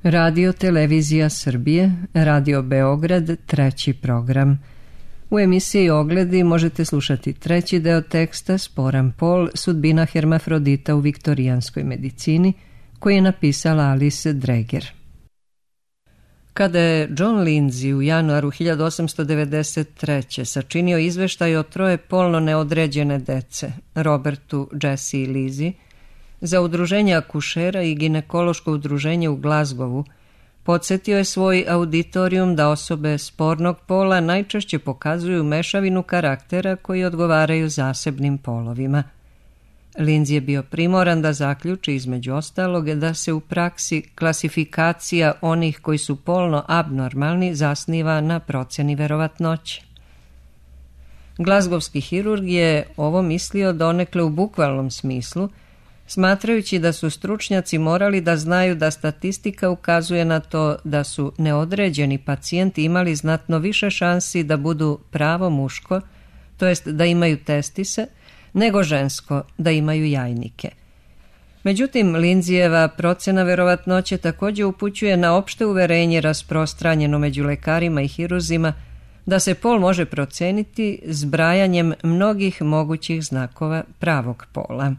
Radio Televizija Srbije, Radio Beograd, treći program. U emisiji Ogledi možete slušati treći deo teksta Sporan pol, sudbina hermafrodita u viktorijanskoj medicini, koji je napisala Alice Dreger. Kada je John Lindsay u januaru 1893. sačinio izveštaj o troje polno neodređene dece, Robertu, Jessie i Lizzie, za udruženje akušera i ginekološko udruženje u Glazgovu, podsjetio je svoj auditorijum da osobe spornog pola najčešće pokazuju mešavinu karaktera koji odgovaraju zasebnim polovima. Lindsay je bio primoran da zaključi između ostalog da se u praksi klasifikacija onih koji su polno abnormalni zasniva na procjeni verovatnoće. Glazgovski hirurg je ovo mislio donekle u bukvalnom smislu, smatrajući da su stručnjaci morali da znaju da statistika ukazuje na to da su neodređeni pacijenti imali znatno više šansi da budu pravo muško, to jest da imaju testise, nego žensko da imaju jajnike. Međutim, Lindsayjeva procjena verovatnoće također upućuje na opšte uverenje rasprostranjeno među lekarima i hiruzima da se pol može proceniti zbrajanjem mnogih mogućih znakova pravog pola.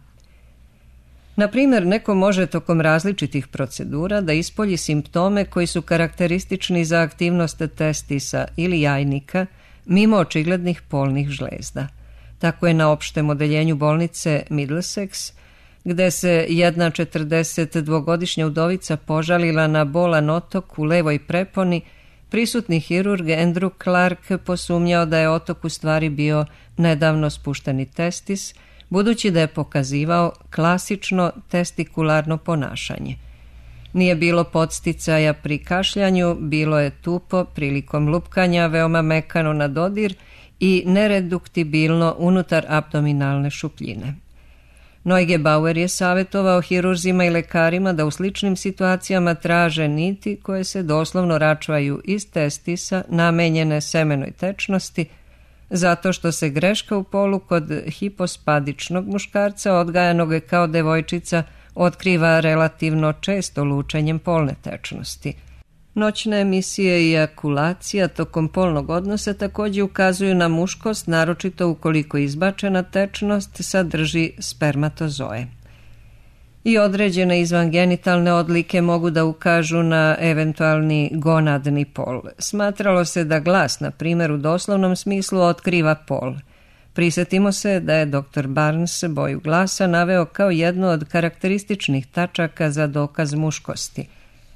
Na primjer, neko može tokom različitih procedura da ispolji simptome koji su karakteristični za aktivnost testisa ili jajnika mimo očiglednih polnih žlezda. Tako je na opštem odeljenju bolnice Middlesex, gde se jedna 42-godišnja udovica požalila na bolan otok u levoj preponi, prisutni hirurg Andrew Clark posumnjao da je otok u stvari bio nedavno spušteni testis, budući da je pokazivao klasično testikularno ponašanje. Nije bilo podsticaja pri kašljanju, bilo je tupo prilikom lupkanja, veoma mekano na dodir i nereduktibilno unutar abdominalne šupljine. Neugebauer je savjetovao hirurzima i lekarima da u sličnim situacijama traže niti koje se doslovno račvaju iz testisa namenjene semenoj tečnosti, zato što se greška u polu kod hipospadičnog muškarca odgajanog kao devojčica otkriva relativno često lučenjem polne tečnosti. Noćne emisije i ejakulacija tokom polnog odnosa također ukazuju na muškost, naročito ukoliko izbačena tečnost sadrži spermatozoe. I određene izvangenitalne odlike mogu da ukažu na eventualni gonadni pol. Smatralo se da glas, na primjer, u doslovnom smislu otkriva pol. Prisjetimo se da je dr. Barnes boju glasa naveo kao jednu od karakterističnih tačaka za dokaz muškosti.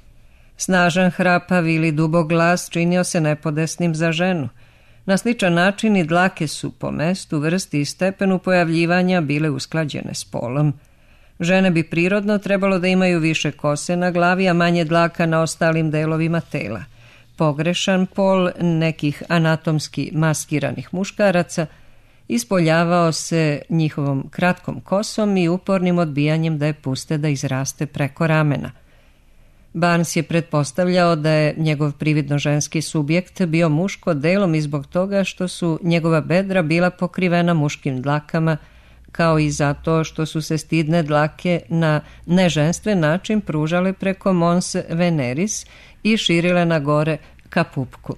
Snažan, hrapav ili dubok glas činio se nepodesnim za ženu. Na sličan način i dlake su po mestu, vrsti i stepenu pojavljivanja bile usklađene s polom. Žene bi prirodno trebalo da imaju više kose na glavi, a manje dlaka na ostalim delovima tela. Pogrešan pol nekih anatomski maskiranih muškaraca ispoljavao se njihovom kratkom kosom i upornim odbijanjem da je puste da izraste preko ramena. Barnes je pretpostavljao da je njegov prividno ženski subjekt bio muško delom i zbog toga što su njegova bedra bila pokrivena muškim dlakama, kao i zato što su se stidne dlake na neženstven način pružale preko mons veneris i širile na gore ka pupku.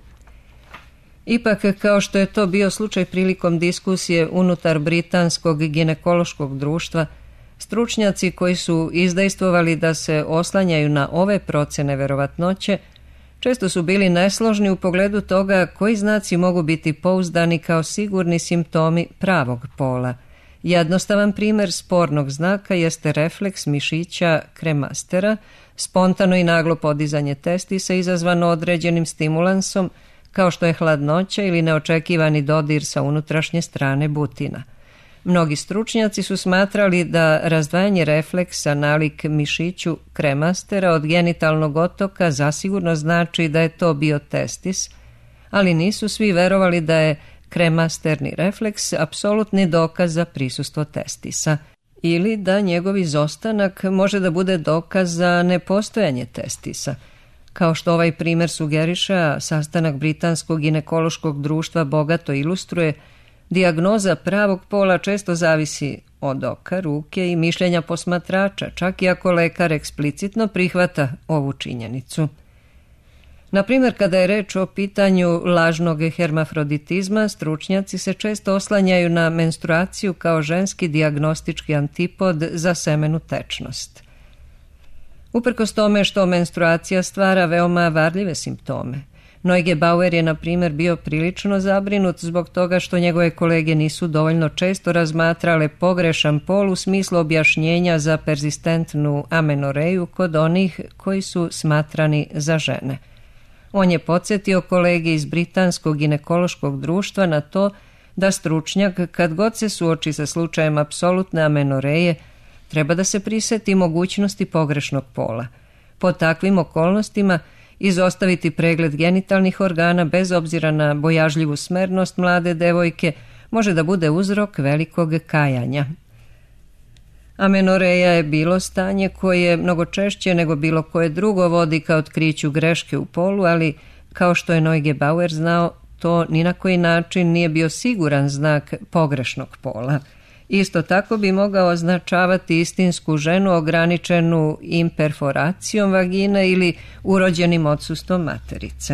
Ipak, kao što je to bio slučaj prilikom diskusije unutar Britanskog ginekološkog društva, stručnjaci koji su izdejstvovali da se oslanjaju na ove procene verovatnoće često su bili nesložni u pogledu toga koji znaci mogu biti pouzdani kao sigurni simptomi pravog pola. Jednostavan primjer spornog znaka jeste refleks mišića kremastera, spontano i naglo podizanje testisa izazvano određenim stimulansom, kao što je hladnoća ili neočekivani dodir sa unutrašnje strane butina. Mnogi stručnjaci su smatrali da razdvajanje refleksa nalik mišiću kremastera od genitalnog otoka zasigurno znači da je to bio testis, ali nisu svi verovali da je kremasterni refleks apsolutni dokaz za prisustvo testisa ili da njegov izostanak može da bude dokaz za nepostojanje testisa. Kao što ovaj primjer sugeriše, a sastanak Britanskog ginekološkog društva bogato ilustruje, dijagnoza pravog pola često zavisi od oka, ruke i mišljenja posmatrača, čak i ako lekar eksplicitno prihvata ovu činjenicu. Na primjer, kada je reč o pitanju lažnog hermafroditizma, stručnjaci se često oslanjaju na menstruaciju kao ženski dijagnostički antipod za semenu tečnost. Uprkos tome što menstruacija stvara veoma varljive simptome, Neugebauer je, na primjer, bio prilično zabrinut zbog toga što njegove kolege nisu dovoljno često razmatrale pogrešan pol u smislu objašnjenja za perzistentnu amenoreju kod onih koji su smatrani za žene. On je podsjetio kolege iz Britanskog ginekološkog društva na to da stručnjak, kad god se suoči sa slučajem apsolutne amenoreje, treba da se priseti mogućnosti pogrešnog pola. Pod takvim okolnostima izostaviti pregled genitalnih organa bez obzira na bojažljivu smernost mlade devojke može da bude uzrok velikog kajanja. Amenoreja je bilo stanje koje mnogo češće nego bilo koje drugo vodi ka otkriću greške u polu, ali kao što je Neugebauer znao, to ni na koji način nije bio siguran znak pogrešnog pola. Isto tako bi mogao označavati istinsku ženu ograničenu imperforacijom vagine ili urođenim odsustvom materice.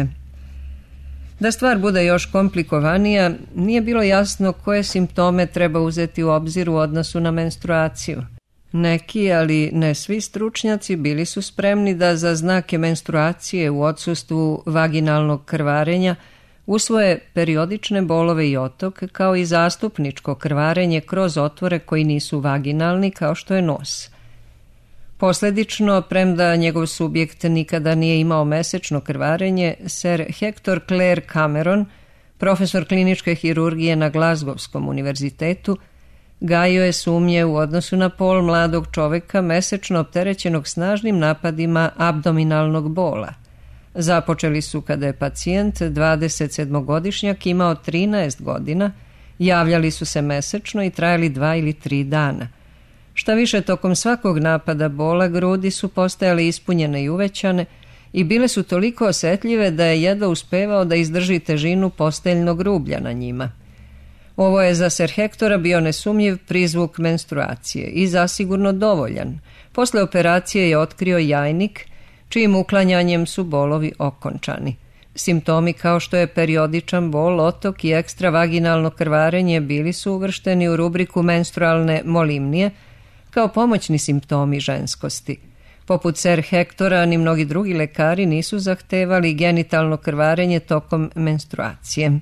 Da stvar bude još komplikovanija, nije bilo jasno koje simptome treba uzeti u obzir u odnosu na menstruaciju. Neki, ali ne svi stručnjaci bili su spremni da za znake menstruacije u odsustvu vaginalnog krvarenja usvoje periodične bolove i otok, kao i zastupničko krvarenje kroz otvore koji nisu vaginalni, kao što je nos. Posljedično, premda njegov subjekt nikada nije imao mesečno krvarenje, Sir Hector Clare Cameron, profesor kliničke hirurgije na Glasgowskom univerzitetu, gajio je sumnje u odnosu na pol mladog čoveka mesečno opterećenog snažnim napadima abdominalnog bola. Započeli su kada je pacijent, 27-godišnjak, imao 13 godina, javljali su se mesečno i trajali 2 ili 3 dana. Šta više, tokom svakog napada bola grudi su postajale ispunjene i uvećane i bile su toliko osjetljive da je jedva uspevao da izdrži težinu posteljnog rublja na njima. Ovo je za Sir Hectora bio nesumnjiv prizvuk menstruacije i zasigurno dovoljan. Posle operacije je otkrio jajnik, čijim uklanjanjem su bolovi okončani. Simptomi kao što je periodičan bol, otok i ekstravaginalno krvarenje bili su uvršteni u rubriku menstrualne molimnije kao pomoćni simptomi ženskosti. Poput Sir Hectora, ni mnogi drugi lekari nisu zahtevali genitalno krvarenje tokom menstruacije.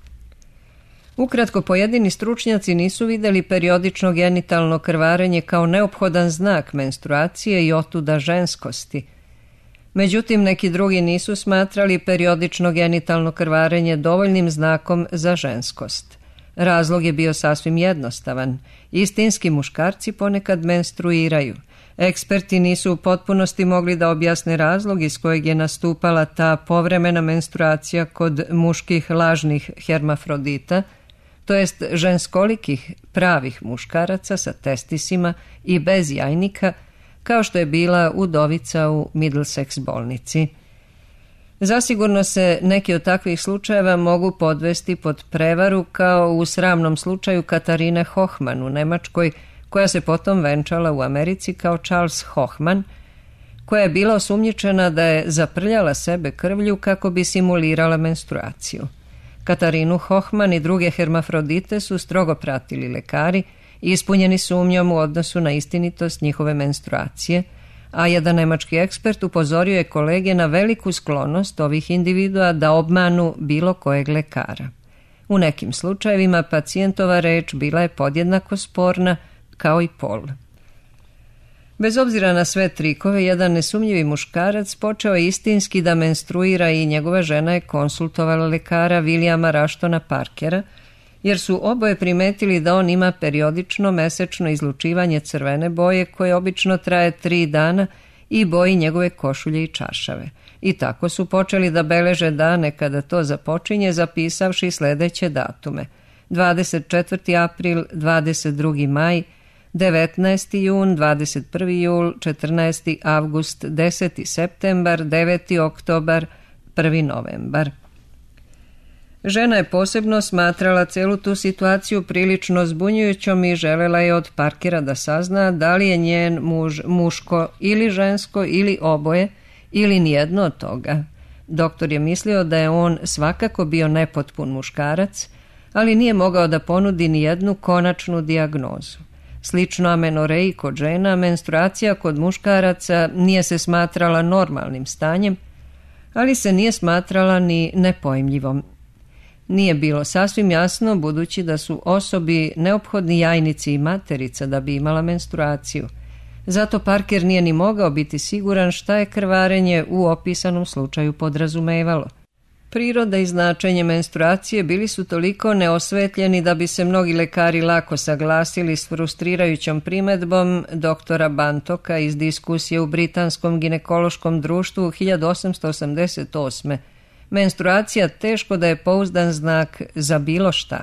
Ukratko, pojedini stručnjaci nisu vidjeli periodično genitalno krvarenje kao neophodan znak menstruacije i otuda ženskosti. Međutim, neki drugi nisu smatrali periodično genitalno krvarenje dovoljnim znakom za ženskost. Razlog je bio sasvim jednostavan. Istinski muškarci ponekad menstruiraju. Eksperti nisu u potpunosti mogli da objasne razlog iz kojeg je nastupala ta povremena menstruacija kod muških lažnih hermafrodita, to jest ženskolikih pravih muškaraca sa testisima i bez jajnika, kao što je bila udovica u Middlesex bolnici. Zasigurno se neki od takvih slučajeva mogu podvesti pod prevaru, kao u sramnom slučaju Katarine Hochmann u Nemačkoj, koja se potom venčala u Americi kao Charles Hochmann, koja je bila osumnjičena da je zaprljala sebe krvlju kako bi simulirala menstruaciju. Katarinu Hochmann i druge hermafrodite su strogo pratili lekari i ispunjeni sumnjom u odnosu na istinitost njihove menstruacije, a jedan nemački ekspert upozorio je kolege na veliku sklonost ovih individua da obmanu bilo kojeg lekara. U nekim slučajevima pacijentova reč bila je podjednako sporna kao i pol. Bez obzira na sve trikove, jedan nesumnjivi muškarac počeo je istinski da menstruira i njegova žena je konsultovala lekara Williama Rashtona Parkera, jer su oboje primetili da on ima periodično mesečno izlučivanje crvene boje koje obično traje 3 dana i boji njegove košulje i čaršave. I tako su počeli da beleže dane kada to započinje, zapisavši sljedeće datume: 24. april, 22. maj, 19. jun, 21. jul, 14. avgust, 10. septembar, 9. oktobar, 1. novembar. Žena je posebno smatrala celu tu situaciju prilično zbunjujućom i želela je od Parkera da sazna da li je njen muž muško ili žensko ili oboje ili nijedno od toga. Doktor je mislio da je on svakako bio nepotpun muškarac, ali nije mogao da ponudi ni jednu konačnu dijagnozu. Slično amenoreji kod žena, menstruacija kod muškaraca nije se smatrala normalnim stanjem, ali se nije smatrala ni nepojmljivom. Nije bilo sasvim jasno, budući da su osobi neophodni jajnici i materica da bi imala menstruaciju. Zato Parker nije ni mogao biti siguran šta je krvarenje u opisanom slučaju podrazumevalo. Priroda i značenje menstruacije bili su toliko neosvetljeni da bi se mnogi lekari lako saglasili s frustrirajućom primedbom doktora Bantoka iz diskusije u Britanskom ginekološkom društvu 1888. Menstruacija teško da je pouzdan znak za bilo šta.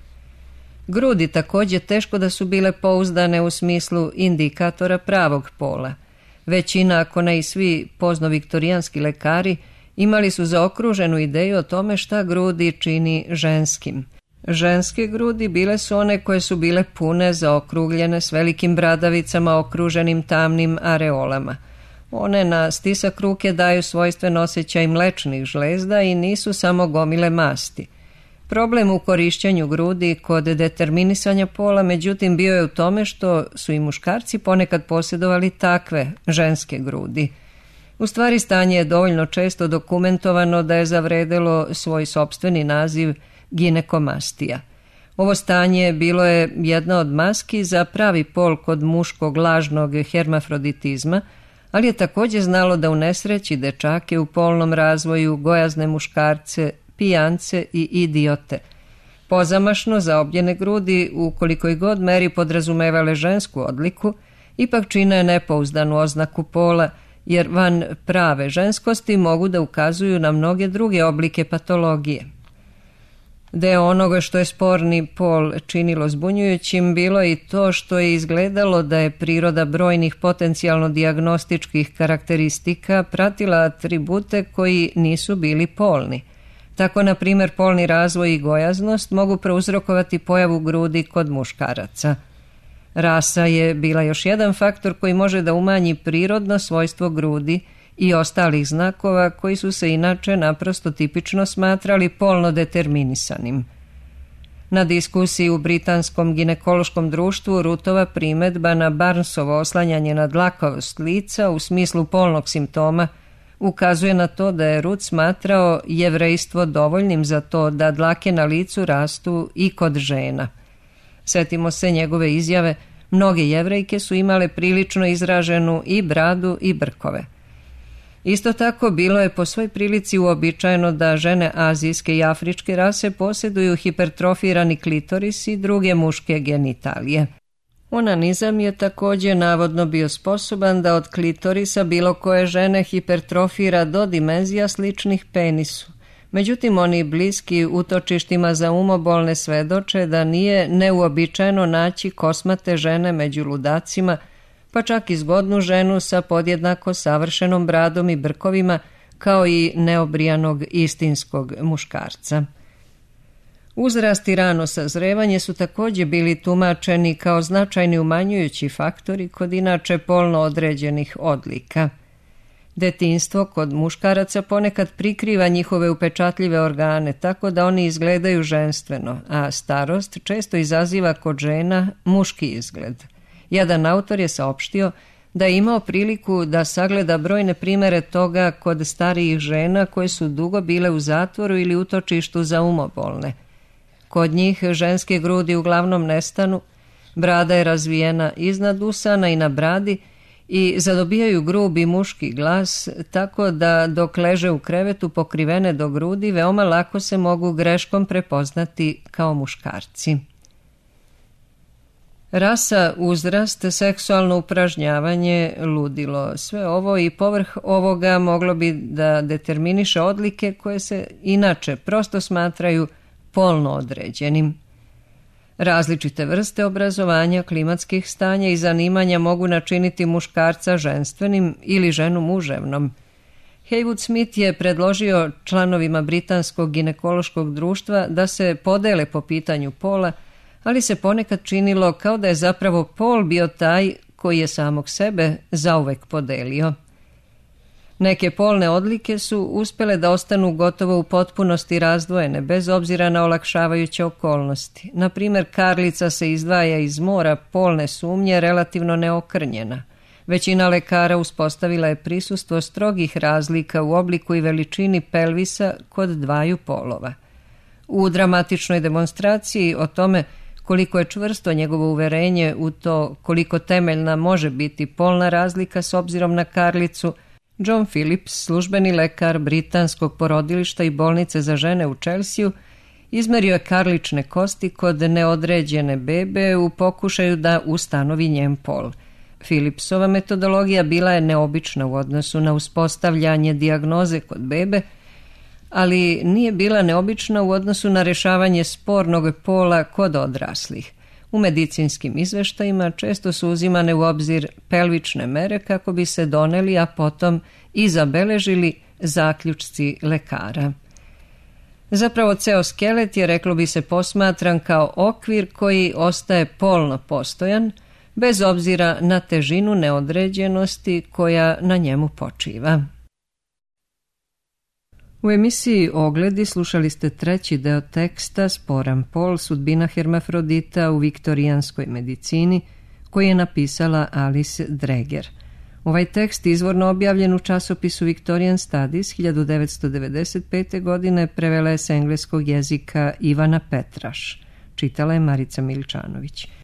Grudi također teško da su bile pouzdane u smislu indikatora pravog pola. Većina, ako ne i svi poznoviktorijanski lekari, imali su zaokruženu ideju o tome šta grudi čini ženskim. Ženske grudi bile su one koje su bile pune, zaokrugljene, s velikim bradavicama okruženim tamnim areolama. One na stisak ruke daju svojstven osjećaj mlečnih žlezda i nisu samo gomile masti. Problem u korišćenju grudi kod determinisanja pola, međutim, bio je u tome što su i muškarci ponekad posjedovali takve ženske grudi. U stvari, stanje je dovoljno često dokumentovano da je zavredelo svoj sopstveni naziv ginekomastija. Ovo stanje bilo je jedna od maski za pravi pol kod muškog lažnog hermafroditizma, ali je također znalo da unesreći dečake u polnom razvoju, gojazne muškarce, pijance i idiote. Pozamašno zaobljene grudi, u kolikoj god meri podrazumevale žensku odliku, ipak čine nepouzdanu oznaku pola, jer van prave ženskosti mogu da ukazuju na mnoge druge oblike patologije. Deo onoga što je sporni pol činilo zbunjujućim bilo i to što je izgledalo da je priroda brojnih potencijalno dijagnostičkih karakteristika pratila atribute koji nisu bili polni. Tako, na primjer, polni razvoj i gojaznost mogu prouzrokovati pojavu grudi kod muškaraca. Rasa je bila još jedan faktor koji može da umanji prirodno svojstvo grudi i ostalih znakova koji su se inače naprosto tipično smatrali polno determinisanim. Na diskusiji u Britanskom ginekološkom društvu Rutova primedba na Barnesovo oslanjanje na dlakavost lica u smislu polnog simptoma ukazuje na to da je Rut smatrao jevrejstvo dovoljnim za to da dlake na licu rastu i kod žena. Setimo se njegove izjave: mnoge jevrejke su imale prilično izraženu i bradu i brkove. Isto tako, bilo je po svoj prilici uobičajeno da žene azijske i afričke rase posjeduju hipertrofirani klitoris i druge muške genitalije. Onanizam je također navodno bio sposoban da od klitorisa bilo koje žene hipertrofira do dimenzija sličnih penisu. Međutim, oni bliski utočištima za umobolne svedoče da nije neuobičajeno naći kosmate žene među ludacima, pa čak i zgodnu ženu sa podjednako savršenom bradom i brkovima, kao i neobrijanog istinskog muškarca. Uzrast i rano sazrevanje su također bili tumačeni kao značajni umanjujući faktori kod inače polno određenih odlika. Detinjstvo kod muškaraca ponekad prikriva njihove upečatljive organe, tako da oni izgledaju ženstveno, a starost često izaziva kod žena muški izgled. Jedan autor je saopštio da je imao priliku da sagleda brojne primere toga kod starijih žena koje su dugo bile u zatvoru ili utočištu za umobolne. Kod njih ženske grudi uglavnom nestanu, brada je razvijena iznad usana i na bradi i zadobijaju grubi muški glas, tako da dok leže u krevetu pokrivene do grudi veoma lako se mogu greškom prepoznati kao muškarci. Rasa, uzrast, seksualno upražnjavanje, ludilo. Sve ovo i povrh ovoga moglo bi da determiniše odlike koje se inače prosto smatraju polno određenim. Različite vrste obrazovanja, klimatskih stanja i zanimanja mogu načiniti muškarca ženstvenim ili ženu muževnom. Heywood Smith je predložio članovima Britanskog ginekološkog društva da se podele po pitanju pola, ali se ponekad činilo kao da je zapravo pol bio taj koji je samog sebe zauvek podelio. Neke polne odlike su uspjele da ostanu gotovo u potpunosti razdvojene, bez obzira na olakšavajuće okolnosti. Na primjer, karlica se izdvaja iz mora polne sumnje relativno neokrnjena. Većina lekara uspostavila je prisustvo strogih razlika u obliku i veličini pelvisa kod dvaju polova. U dramatičnoj demonstraciji o tome koliko je čvrsto njegovo uverenje u to koliko temeljna može biti polna razlika s obzirom na karlicu, John Phillips, službeni lekar britanskog porodilišta i bolnice za žene u Chelsea, izmerio je karlične kosti kod neodređene bebe u pokušaju da ustanovi njen pol. Phillipsova metodologija bila je neobična u odnosu na uspostavljanje dijagnoze kod bebe, ali nije bila neobična u odnosu na rješavanje spornog pola kod odraslih. U medicinskim izveštajima često su uzimane u obzir pelvične mere kako bi se doneli, a potom i zabeležili zaključci lekara. Zapravo ceo skelet je, reklo bi se, posmatran kao okvir koji ostaje polno postojan, bez obzira na težinu neodređenosti koja na njemu počiva. U emisiji Ogledi slušali ste treći deo teksta Sporan pol, sudbina hermafrodita u viktorijanskoj medicini, koji je napisala Alice Dreger. Ovaj tekst izvorno objavljen u časopisu Victorian Studies 1995. godine prevela je s engleskog jezika Ivana Petraš. Čitala je Marica Miličanović.